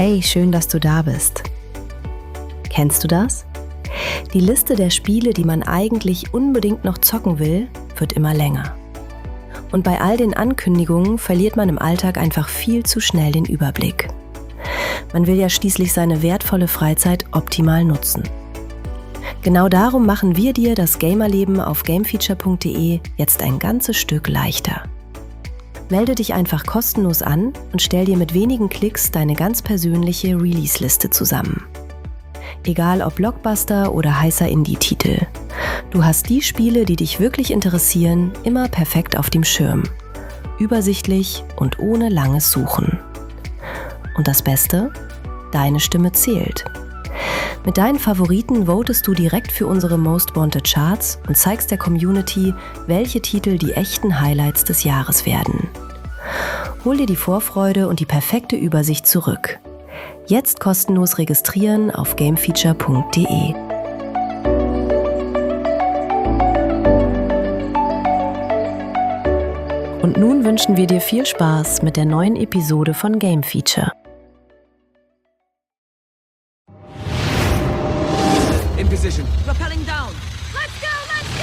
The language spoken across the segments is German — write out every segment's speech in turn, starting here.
Hey, schön, dass du da bist. Kennst du das? Die Liste der Spiele, die man eigentlich unbedingt noch zocken will, wird immer länger. Und bei all den Ankündigungen verliert man im Alltag einfach viel zu schnell den Überblick. Man will ja schließlich seine wertvolle Freizeit optimal nutzen. Genau darum machen wir dir das Gamerleben auf gamefeature.de jetzt ein ganzes Stück leichter. Melde dich einfach kostenlos an und stell dir mit wenigen Klicks deine ganz persönliche Release-Liste zusammen. Egal ob Blockbuster oder heißer Indie-Titel. Du hast die Spiele, die dich wirklich interessieren, immer perfekt auf dem Schirm. Übersichtlich und ohne langes Suchen. Und das Beste? Deine Stimme zählt. Mit deinen Favoriten votest du direkt für unsere Most Wanted Charts und zeigst der Community, welche Titel die echten Highlights des Jahres werden. Hol dir die Vorfreude und die perfekte Übersicht zurück. Jetzt kostenlos registrieren auf gamefeature.de. Und nun wünschen wir dir viel Spaß mit der neuen Episode von Game Feature. In position. Rappelling down. Let's go,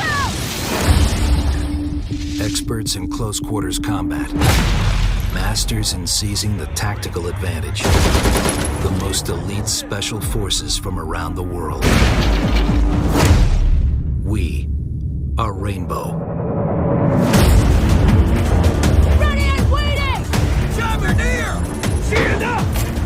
let's go! Experts in close quarters combat. Masters in seizing the tactical advantage. The most elite special forces from around the world. We are Rainbow. Ready and waiting! Bombardier! Shield up!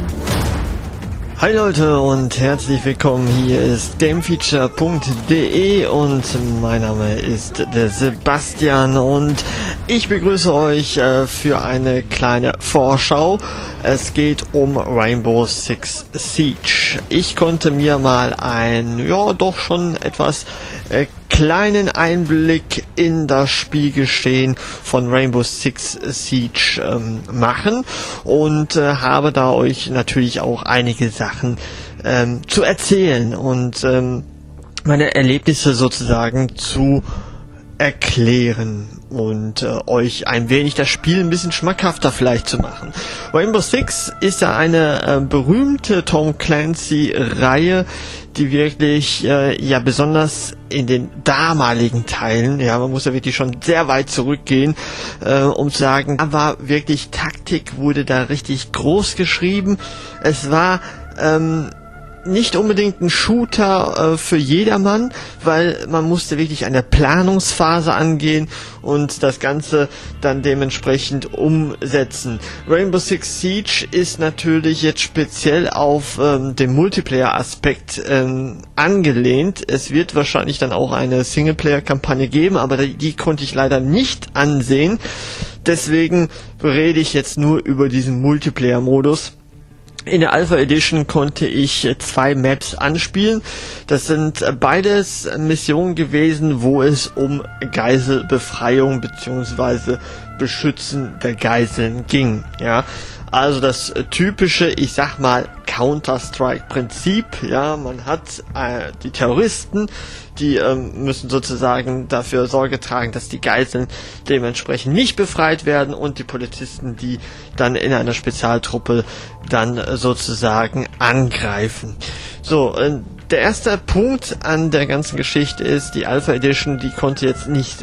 Hi Leute und herzlich willkommen, hier ist gamefeature.de und mein Name ist der Sebastian und ich begrüße euch für eine kleine Vorschau. Es geht um Rainbow Six Siege. Ich konnte mir mal einen, doch schon etwas kleinen Einblick in das Spielgeschehen von Rainbow Six Siege machen und habe da euch natürlich auch einige Sachen zu erzählen und meine Erlebnisse sozusagen zu erklären und euch ein wenig das Spiel ein bisschen schmackhafter vielleicht zu machen. Rainbow Six ist ja eine berühmte Tom Clancy-Reihe, die wirklich besonders in den damaligen Teilen, man muss ja wirklich schon sehr weit zurückgehen, um zu sagen, da war wirklich Taktik, wurde da richtig groß geschrieben. Es war nicht unbedingt ein Shooter für jedermann, weil man musste wirklich eine Planungsphase angehen und das Ganze dann dementsprechend umsetzen. Rainbow Six Siege ist natürlich jetzt speziell auf den Multiplayer-Aspekt angelehnt. Es wird wahrscheinlich dann auch eine Singleplayer-Kampagne geben, aber die konnte ich leider nicht ansehen. Deswegen rede ich jetzt nur über diesen Multiplayer-Modus. In der Alpha Edition konnte ich 2 Maps anspielen. Das sind beides Missionen gewesen, wo es um Geiselbefreiung bzw. Beschützen der Geiseln ging. Also das typische, ich sag mal, Counter-Strike-Prinzip. Man hat die Terroristen, die müssen sozusagen dafür Sorge tragen, dass die Geiseln dementsprechend nicht befreit werden und die Polizisten, die dann in einer Spezialtruppe dann sozusagen angreifen. So, der erste Punkt an der ganzen Geschichte ist, die Alpha Edition, die konnte jetzt nicht,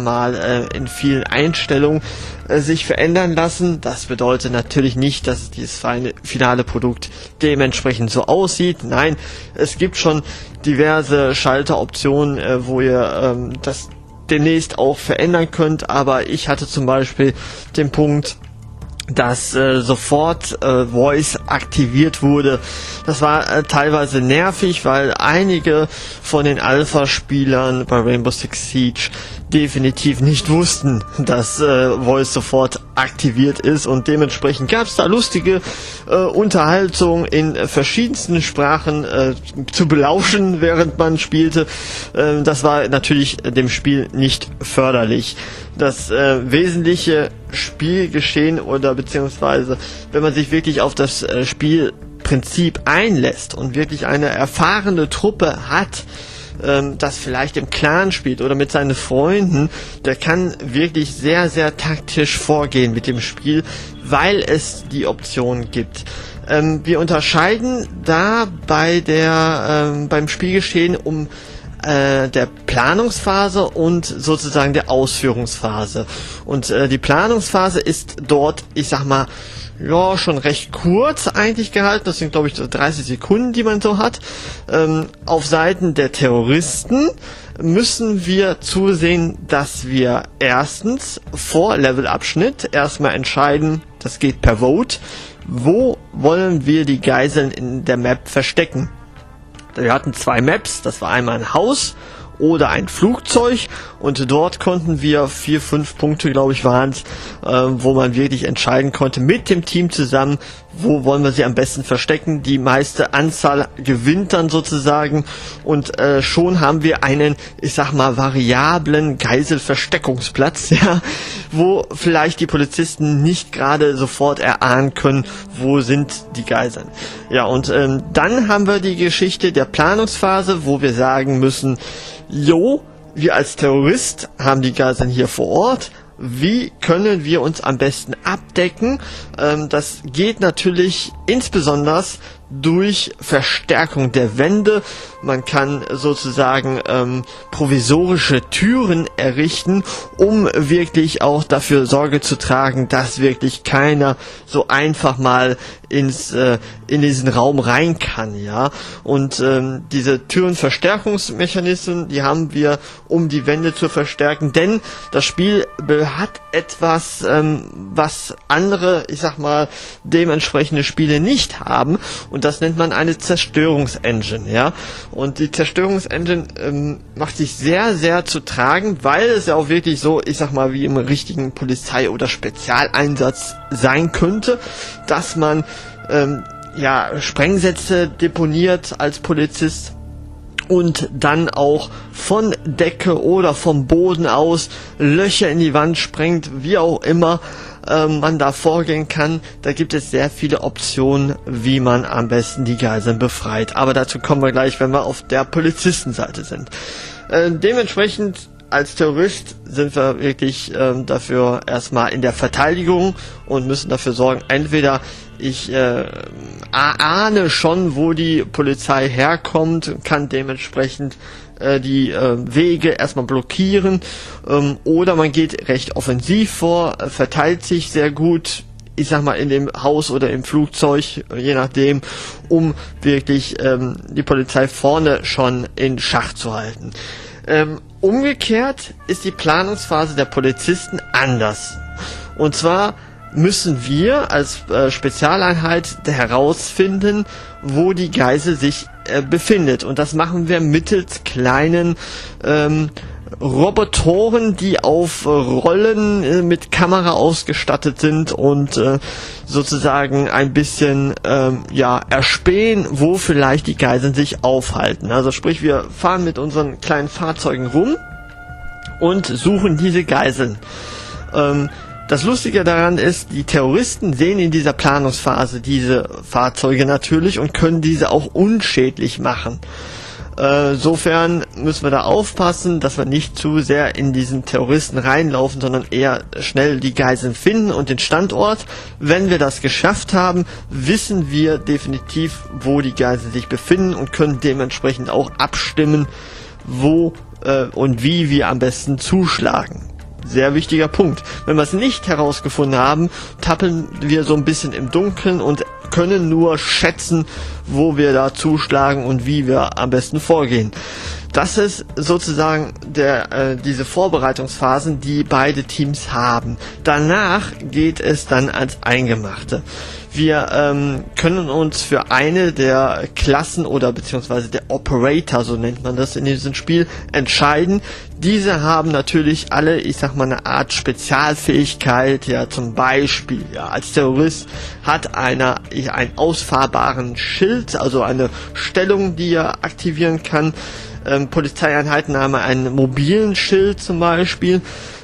in vielen Einstellungen sich verändern lassen. Das bedeutet natürlich nicht, dass dieses finale Produkt dementsprechend so aussieht. Nein, es gibt schon diverse Schalteroptionen, wo ihr das demnächst auch verändern könnt, aber ich hatte zum Beispiel den Punkt, dass sofort Voice aktiviert wurde. Das war teilweise nervig, weil einige von den Alpha-Spielern bei Rainbow Six Siege definitiv nicht wussten, dass Voice sofort aktiviert ist und dementsprechend gab es da lustige Unterhaltung in verschiedensten Sprachen zu belauschen, während man spielte. Das war natürlich dem Spiel nicht förderlich. Das wesentliche Spielgeschehen oder beziehungsweise wenn man sich wirklich auf das Spielprinzip einlässt und wirklich eine erfahrene Truppe hat, das vielleicht im Clan spielt oder mit seinen Freunden, der kann wirklich sehr, sehr taktisch vorgehen mit dem Spiel, weil es die Option gibt. Wir unterscheiden da beim Spielgeschehen der Planungsphase und sozusagen der Ausführungsphase. Und die Planungsphase ist dort, ich sag mal, ja, schon recht kurz eigentlich gehalten. Das sind, glaube ich, 30 Sekunden, die man so hat. Auf Seiten der Terroristen müssen wir zusehen, dass wir erstens vor Levelabschnitt erstmal entscheiden, das geht per Vote, wo wollen wir die Geiseln in der Map verstecken. Wir hatten 2 Maps, das war einmal ein Haus oder ein Flugzeug, und dort konnten wir 4, 5 Punkte, glaube ich, waren es, wo man wirklich entscheiden konnte mit dem Team zusammen, wo wollen wir sie am besten verstecken. Die meiste Anzahl gewinnt dann sozusagen, und schon haben wir einen, ich sag mal, variablen Geiselversteckungsplatz, ja, wo vielleicht die Polizisten nicht gerade sofort erahnen können, wo sind die Geiseln. Ja, und dann haben wir die Geschichte der Planungsphase, wo wir sagen müssen, wir als Terrorist haben die Geiseln hier vor Ort. Wie können wir uns am besten abdecken? Das geht natürlich insbesondere durch Verstärkung der Wände. Man kann sozusagen provisorische Türen errichten, um wirklich auch dafür Sorge zu tragen, dass wirklich keiner so einfach mal in diesen Raum rein kann, ja. Und diese Türenverstärkungsmechanismen, die haben wir, um die Wände zu verstärken, denn das Spiel hat etwas, was andere, ich sag mal, dementsprechende Spiele nicht haben, und das nennt man eine Zerstörungsengine, ja. Und die Zerstörungsengine macht sich sehr, sehr zu tragen, weil es ja auch wirklich so, ich sag mal, wie im richtigen Polizei- oder Spezialeinsatz sein könnte, dass man Sprengsätze deponiert als Polizist und dann auch von Decke oder vom Boden aus Löcher in die Wand sprengt, wie auch immer man da vorgehen kann. Da gibt es sehr viele Optionen, wie man am besten die Geiseln befreit. Aber dazu kommen wir gleich, wenn wir auf der Polizistenseite sind. Dementsprechend als Terrorist sind wir wirklich dafür erstmal in der Verteidigung und müssen dafür sorgen, entweder ich ahne schon, wo die Polizei herkommt, kann dementsprechend die Wege erstmal blockieren, oder man geht recht offensiv vor, verteilt sich sehr gut, ich sag mal, in dem Haus oder im Flugzeug, je nachdem, um wirklich die Polizei vorne schon in Schach zu halten. Umgekehrt ist die Planungsphase der Polizisten anders. Und zwar müssen wir als Spezialeinheit herausfinden, wo die Geisel sich befindet. Und das machen wir mittels kleinen Robotoren, die auf Rollen mit Kamera ausgestattet sind und sozusagen ein bisschen erspähen, wo vielleicht die Geiseln sich aufhalten. Also sprich, wir fahren mit unseren kleinen Fahrzeugen rum und suchen diese Geiseln. Das Lustige daran ist, die Terroristen sehen in dieser Planungsphase diese Fahrzeuge natürlich und können diese auch unschädlich machen. Insofern müssen wir da aufpassen, dass wir nicht zu sehr in diesen Terroristen reinlaufen, sondern eher schnell die Geiseln finden und den Standort. Wenn wir das geschafft haben, wissen wir definitiv, wo die Geiseln sich befinden und können dementsprechend auch abstimmen, wo und wie wir am besten zuschlagen. Sehr wichtiger Punkt. Wenn wir es nicht herausgefunden haben, tappeln wir so ein bisschen im Dunkeln und können nur schätzen, wo wir da zuschlagen und wie wir am besten vorgehen. Das ist sozusagen diese Vorbereitungsphasen, die beide Teams haben. Danach geht es dann ans Eingemachte. Wir können uns für eine der Klassen oder beziehungsweise der Operator, so nennt man das in diesem Spiel, entscheiden. Diese haben natürlich alle, ich sag mal, eine Art Spezialfähigkeit. Ja, zum Beispiel, ja, als Terrorist hat einer einen ausfahrbaren Schild, also eine Stellung, die er aktivieren kann. Polizeieinheiten haben einen mobilen Schild zum Beispiel.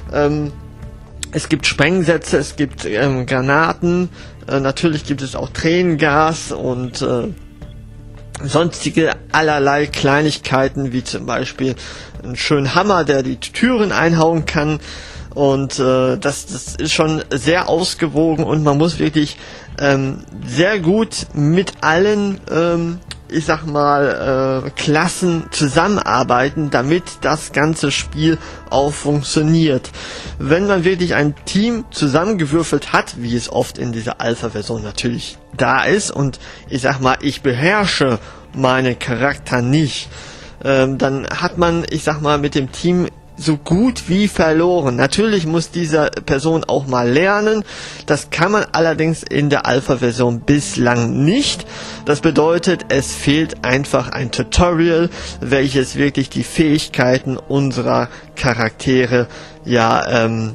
Es gibt Sprengsätze, es gibt Granaten, natürlich gibt es auch Tränengas und sonstige allerlei Kleinigkeiten, wie zum Beispiel einen schönen Hammer, der die Türen einhauen kann. Und das ist schon sehr ausgewogen und man muss wirklich sehr gut mit allen Klassen zusammenarbeiten, damit das ganze Spiel auch funktioniert. Wenn man wirklich ein Team zusammengewürfelt hat, wie es oft in dieser Alpha-Version natürlich da ist, und ich beherrsche meinen Charakter nicht, dann hat man, mit dem Team so gut wie verloren. Natürlich muss diese Person auch mal lernen. Das kann man allerdings in der Alpha-Version bislang nicht. Das bedeutet, es fehlt einfach ein Tutorial, welches wirklich die Fähigkeiten unserer Charaktere den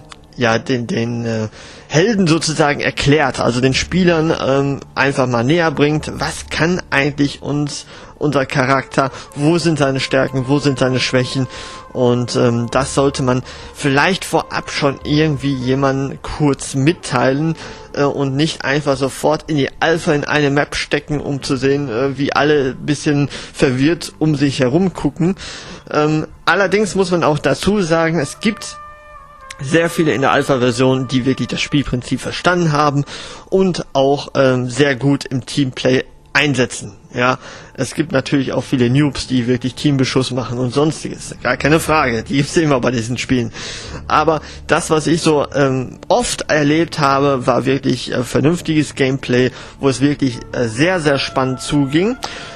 Helden sozusagen erklärt, also den Spielern einfach mal näher bringt, was kann eigentlich unser Charakter, wo sind seine Stärken, wo sind seine Schwächen, und das sollte man vielleicht vorab schon irgendwie jemandem kurz mitteilen und nicht einfach sofort in die Alpha in eine Map stecken, um zu sehen, wie alle ein bisschen verwirrt um sich herum gucken. Allerdings muss man auch dazu sagen, es gibt sehr viele in der Alpha-Version, die wirklich das Spielprinzip verstanden haben und auch sehr gut im Teamplay einsetzen. Ja, es gibt natürlich auch viele Noobs, die wirklich Teambeschuss machen und sonstiges. Gar keine Frage, die gibt's immer bei diesen Spielen. Aber das, was ich so oft erlebt habe, war wirklich vernünftiges Gameplay, wo es wirklich sehr, sehr spannend zuging.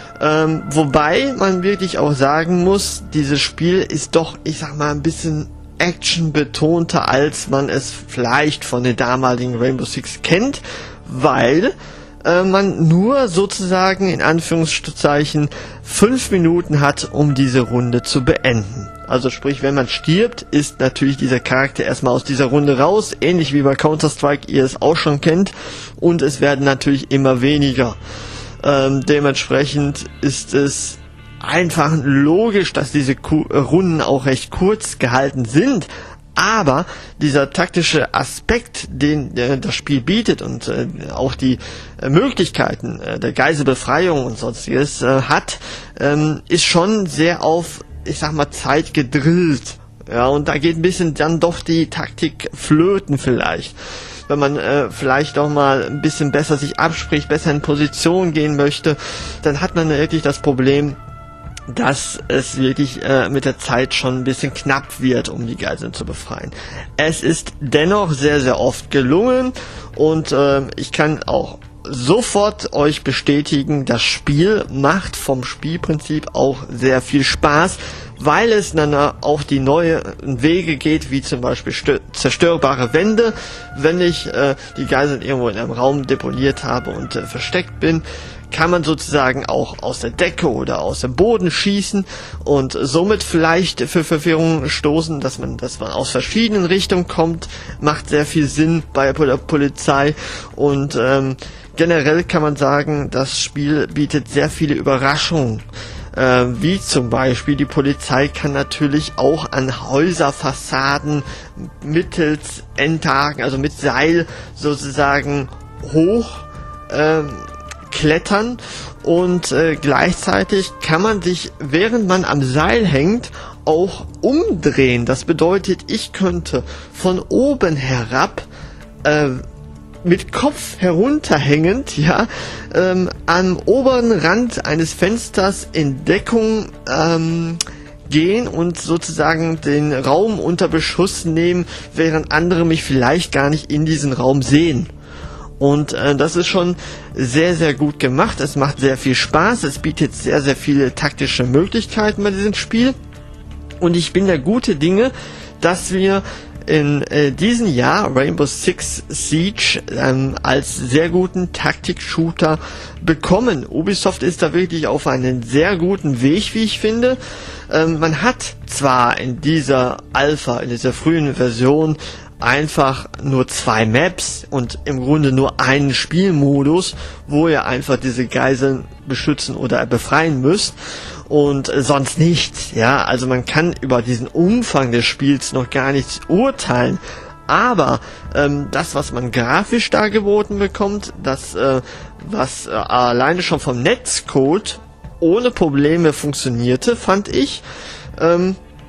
Wobei man wirklich auch sagen muss, dieses Spiel ist doch, ein bisschen actionbetonter, als man es vielleicht von den damaligen Rainbow Six kennt, weil man nur sozusagen in Anführungszeichen 5 Minuten hat, um diese Runde zu beenden. Also sprich, wenn man stirbt, ist natürlich dieser Charakter erstmal aus dieser Runde raus, ähnlich wie bei Counter-Strike ihr es auch schon kennt, und es werden natürlich immer weniger. Dementsprechend ist es einfach logisch, dass diese Runden auch recht kurz gehalten sind, aber dieser taktische Aspekt, den das Spiel bietet und auch die Möglichkeiten der Geiselbefreiung und sonstiges hat, ist schon sehr auf, Zeit gedrillt. Ja, und da geht ein bisschen dann doch die Taktik flöten vielleicht. Wenn man vielleicht auch mal ein bisschen besser sich abspricht, besser in Position gehen möchte, dann hat man wirklich das Problem, dass es wirklich mit der Zeit schon ein bisschen knapp wird, um die Geiseln zu befreien. Es ist dennoch sehr, sehr oft gelungen, und ich kann auch sofort euch bestätigen, das Spiel macht vom Spielprinzip auch sehr viel Spaß, weil es dann auch die neuen Wege geht, wie zum Beispiel zerstörbare Wände. Wenn ich die Geiseln irgendwo in einem Raum deponiert habe und versteckt bin, kann man sozusagen auch aus der Decke oder aus dem Boden schießen und somit vielleicht für Verwirrung stoßen, dass man aus verschiedenen Richtungen kommt. Macht sehr viel Sinn bei der Polizei, und generell kann man sagen, das Spiel bietet sehr viele Überraschungen. Wie zum Beispiel, die Polizei kann natürlich auch an Häuserfassaden mittels Endhaken, also mit Seil sozusagen hoch klettern, und gleichzeitig kann man sich, während man am Seil hängt, auch umdrehen. Das bedeutet, ich könnte von oben herab mit Kopf herunterhängend, am oberen Rand eines Fensters in Deckung gehen und sozusagen den Raum unter Beschuss nehmen, während andere mich vielleicht gar nicht in diesen Raum sehen. Und das ist schon sehr, sehr gut gemacht. Es macht sehr viel Spaß. Es bietet sehr, sehr viele taktische Möglichkeiten bei diesem Spiel. Und ich bin der gute Dinge, dass wir in diesem Jahr Rainbow Six Siege als sehr guten Taktik-Shooter bekommen. Ubisoft ist da wirklich auf einen sehr guten Weg, wie ich finde. Man hat zwar in dieser Alpha, in dieser frühen Version, einfach nur 2 Maps und im Grunde nur einen Spielmodus, wo ihr einfach diese Geiseln beschützen oder befreien müsst und sonst nichts. Ja, also man kann über diesen Umfang des Spiels noch gar nichts urteilen. Aber das, was man grafisch da geboten bekommt, das, was alleine schon vom Netzcode ohne Probleme funktionierte, fand ich,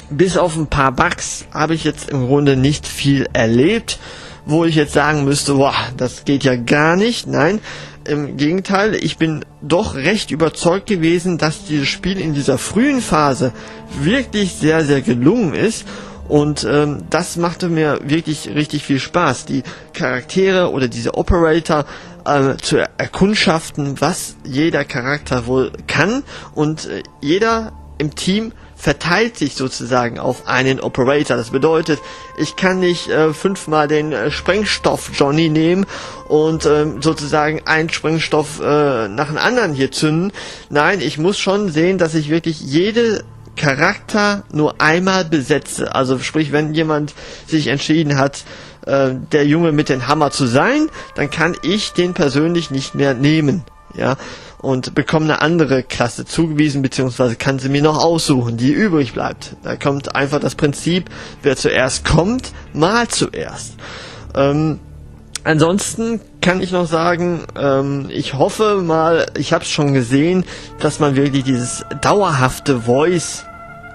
bis auf ein paar Bugs habe ich jetzt im Grunde nicht viel erlebt, wo ich jetzt sagen müsste, boah, das geht ja gar nicht. Nein, im Gegenteil, ich bin doch recht überzeugt gewesen, dass dieses Spiel in dieser frühen Phase wirklich sehr, sehr gelungen ist. Und das machte mir wirklich richtig viel Spaß, die Charaktere oder diese Operator zu erkundschaften, was jeder Charakter wohl kann. Und jeder im Team verteilt sich sozusagen auf einen Operator. Das bedeutet, ich kann nicht 5-mal den Sprengstoff Johnny nehmen und sozusagen einen Sprengstoff nach dem anderen hier zünden. Nein, ich muss schon sehen, dass ich wirklich jede Charakter nur einmal besetze. Also sprich, wenn jemand sich entschieden hat, der Junge mit dem Hammer zu sein, dann kann ich den persönlich nicht mehr nehmen. Ja, und bekomme eine andere Klasse zugewiesen, beziehungsweise kann sie mir noch aussuchen, die übrig bleibt. Da kommt einfach das Prinzip, wer zuerst kommt, mal zuerst. Ansonsten kann ich noch sagen, ich hoffe mal, ich habe es schon gesehen, dass man wirklich dieses dauerhafte Voice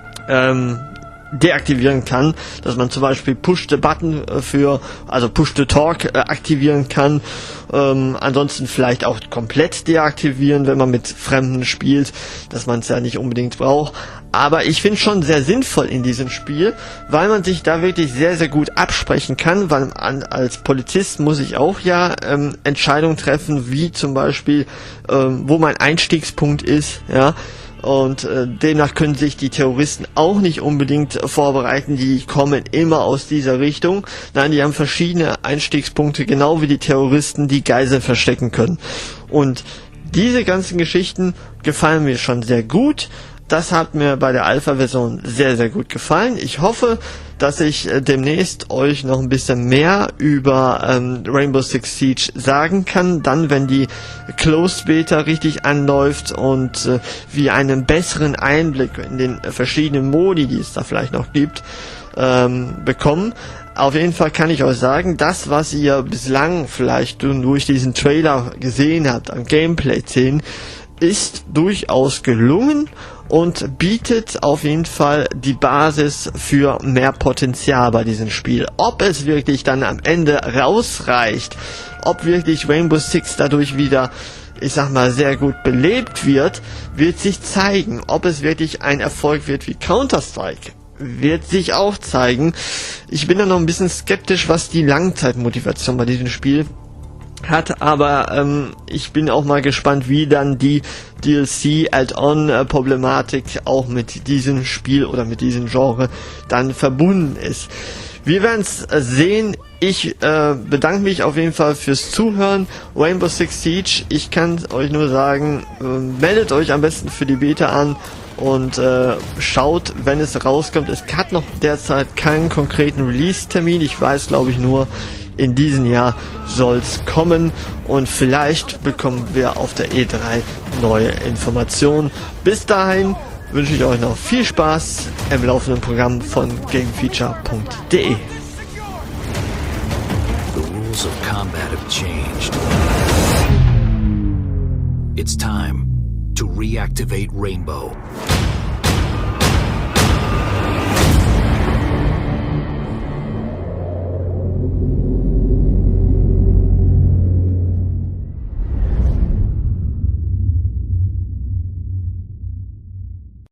deaktivieren kann, dass man zum Beispiel Push-the-Button also Push-the-Talk aktivieren kann, ansonsten vielleicht auch komplett deaktivieren, wenn man mit Fremden spielt, dass man es ja nicht unbedingt braucht, aber ich finde es schon sehr sinnvoll in diesem Spiel, weil man sich da wirklich sehr, sehr gut absprechen kann, weil als Polizist muss ich auch ja Entscheidungen treffen, wie zum Beispiel, wo mein Einstiegspunkt ist, ja. Und demnach können sich die Terroristen auch nicht unbedingt vorbereiten, die kommen immer aus dieser Richtung. Nein, die haben verschiedene Einstiegspunkte, genau wie die Terroristen, die Geiseln verstecken können. Und diese ganzen Geschichten gefallen mir schon sehr gut. Das hat mir bei der Alpha-Version sehr, sehr gut gefallen. Ich hoffe, dass ich demnächst euch noch ein bisschen mehr über Rainbow Six Siege sagen kann, dann wenn die Closed Beta richtig anläuft und wir einen besseren Einblick in den verschiedenen Modi, die es da vielleicht noch gibt, bekommen. Auf jeden Fall kann ich euch sagen, das, was ihr bislang vielleicht durch diesen Trailer gesehen habt an Gameplay-Szenen, ist durchaus gelungen und bietet auf jeden Fall die Basis für mehr Potenzial bei diesem Spiel. Ob es wirklich dann am Ende rausreicht, ob wirklich Rainbow Six dadurch wieder, ich sag mal, sehr gut belebt wird sich zeigen. Ob es wirklich ein Erfolg wird wie Counter-Strike, wird sich auch zeigen. Ich bin da noch ein bisschen skeptisch, was die Langzeitmotivation bei diesem Spiel hat, aber ich bin auch mal gespannt, wie dann die DLC-Add-on-Problematik auch mit diesem Spiel oder mit diesem Genre dann verbunden ist. Wir werden es sehen. Ich bedanke mich auf jeden Fall fürs Zuhören. Rainbow Six Siege, ich kann euch nur sagen, meldet euch am besten für die Beta an und schaut, wenn es rauskommt. Es hat noch derzeit keinen konkreten Release-Termin. Ich weiß, glaube ich, nur, in diesem Jahr soll's kommen und vielleicht bekommen wir auf der E3 neue Informationen. Bis dahin wünsche ich euch noch viel Spaß im laufenden Programm von GameFeature.de. The rules of combat have changed. It's time to reactivate Rainbow.